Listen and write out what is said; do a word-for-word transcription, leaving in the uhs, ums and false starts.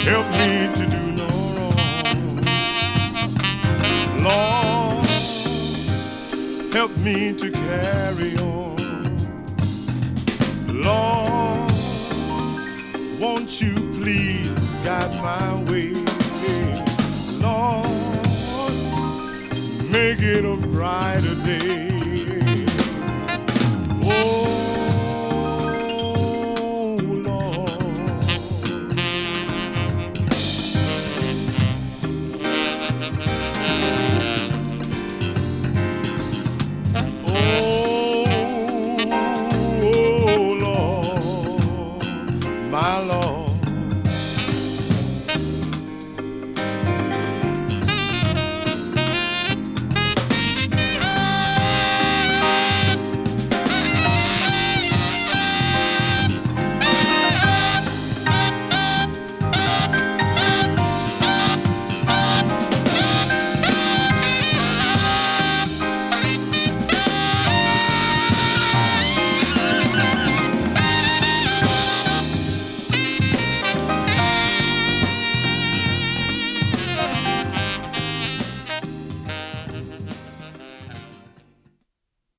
help me to do no wrong. Lord, help me to carry on. Lord, won't you please guide my way? Lord, make it a brighter day.